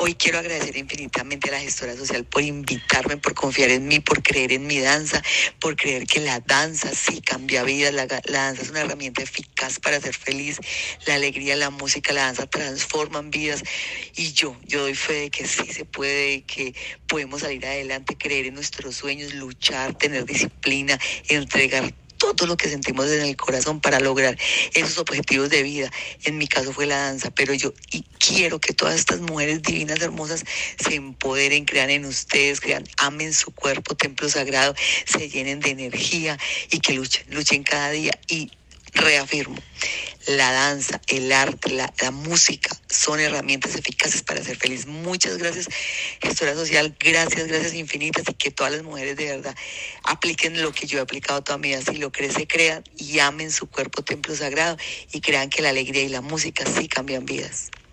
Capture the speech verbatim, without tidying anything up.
Hoy quiero agradecer infinitamente a la gestora social por invitarme, por confiar en mí, por creer en mi danza, por creer que la danza sí cambia vidas. La, la danza es una herramienta eficaz para ser feliz. La alegría, la música, la danza transforman vidas. Y yo, yo doy fe de que sí se puede, que podemos salir adelante, creer en nuestros sueños, luchar, tener disciplina, entregar todo lo que sentimos en el corazón para lograr esos objetivos de vida. En mi caso fue la danza, pero yo y quiero que todas estas mujeres divinas, hermosas, se empoderen, crean en ustedes, crean, amen su cuerpo, templo sagrado, se llenen de energía y que luchen, luchen cada día. Y reafirmo, la danza, el arte, la, la música son herramientas eficaces para ser feliz. Muchas gracias, gestora social, gracias, gracias infinitas, y que todas las mujeres de verdad apliquen lo que yo he aplicado toda mi vida. Si lo creen, se crean y amen su cuerpo, templo sagrado, y crean que la alegría y la música sí cambian vidas.